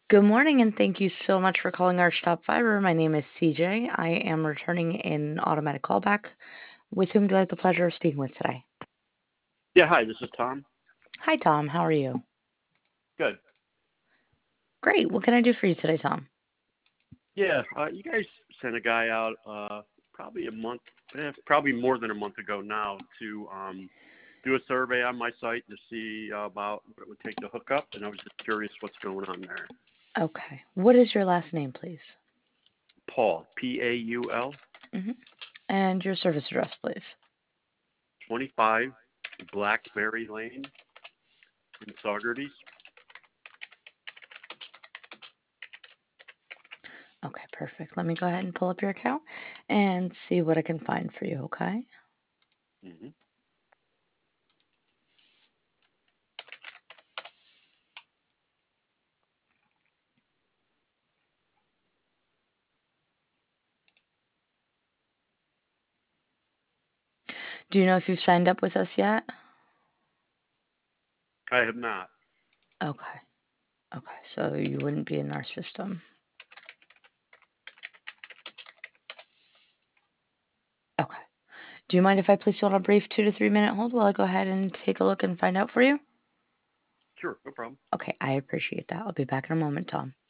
Good morning, and thank you so much for calling our Stop Fiber. My name is CJ. I am returning an automatic callback. With whom do I have the pleasure of speaking with today? Yeah, hi, this is Tom. Hi, Tom. How are you? Good. Great. What can I do for you today, Tom? Yeah, you guys sent a guy out probably a month, probably more than a month ago now to do a survey on my site to see about what it would take to hook up, and I was just curious what's going on there. Okay. What is your last name, please? Paul, Paul, hmm And your service address, please. 25 Blackberry Lane in Saugerties. Okay, perfect. Let me go ahead and pull up your account and see what I can find for you, okay? hmm Do you know if you've signed up with us yet? I have not. Okay. Okay, so you wouldn't be in our system. Okay. Do you mind if I place you on a brief 2 to 3 minute hold while I go ahead and take a look and find out for you? Sure, no problem. Okay, I appreciate that. I'll be back in a moment, Tom.